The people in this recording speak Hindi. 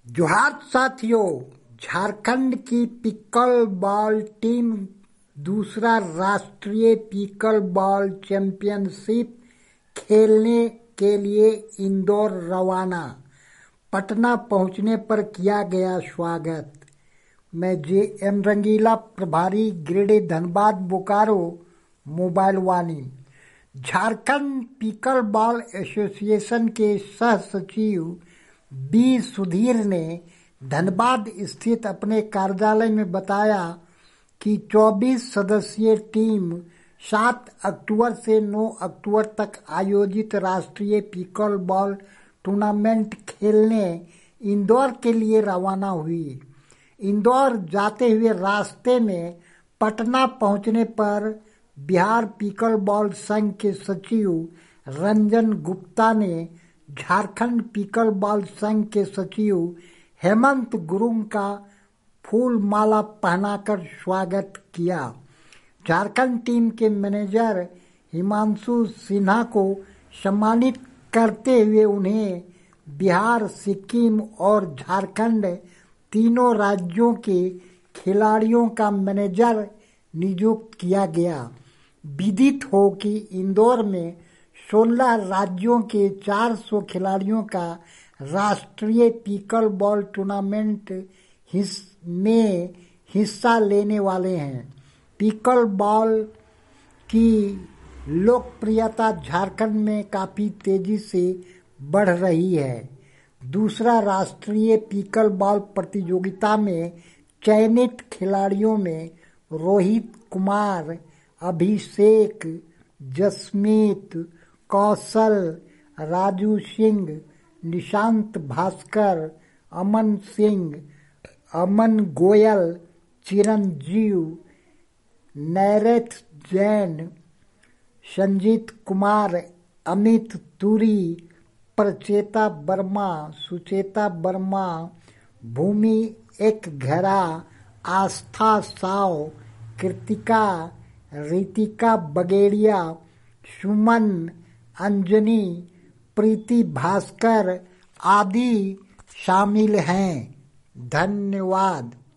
जोहार साथियों, झारखंड की पिकल बॉल टीम दूसरा राष्ट्रीय पिकल बॉल चैंपियनशिप खेलने के लिए इंदौर रवाना। पटना पहुंचने पर किया गया स्वागत। मैं JM रंगीला, प्रभारी ग्रेडे Dhanbad Bokaro mobile Vaani. Jharkhand pickleball association के सह सचिव बी सुधीर ने धनबाद स्थित अपने कार्यालय में बताया कि 24 सदस्यीय टीम 7 अक्टूबर से 9 अक्टूबर तक आयोजित राष्ट्रीय पिकल बॉल टूर्नामेंट खेलने इंदौर के लिए रवाना हुई। इंदौर जाते हुए रास्ते में पटना पहुंचने पर बिहार पिकल बॉल संघ के सचिव रंजन गुप्ता ने झारखंड पिकल बॉल संघ के सचिव हेमंत गुरुंग का फूल माला पहनाकर स्वागत किया। झारखंड टीम के मैनेजर हिमांशु सिन्हा को सम्मानित करते हुए उन्हें बिहार, सिक्किम और झारखंड तीनों राज्यों के खिलाड़ियों का मैनेजर नियुक्त किया गया। विदित हो कि इंदौर में 16 राज्यों के 400 खिलाड़ियों का राष्ट्रीय पिकल बॉल टूर्नामेंट में हिस्सा लेने वाले हैं। पिकल बॉल की लोकप्रियता झारखंड में काफी तेजी से बढ़ रही है। दूसरा राष्ट्रीय पिकल बॉल प्रतियोगिता में चयनित खिलाड़ियों में रोहित कुमार, अभिषेक, जसमीत, कौशल, राजू सिंह, निशांत भास्कर, अमन सिंह, अमन गोयल, चिरंजीव, नैरेथ जैन, संजीत कुमार, अमित तुरी, प्रचेता वर्मा, सुचेता वर्मा, भूमि एक घरा, आस्था साव, कृतिका, रितिका बगेड़िया, सुमन, अंजनी, प्रीति भास्कर आदि शामिल हैं। धन्यवाद।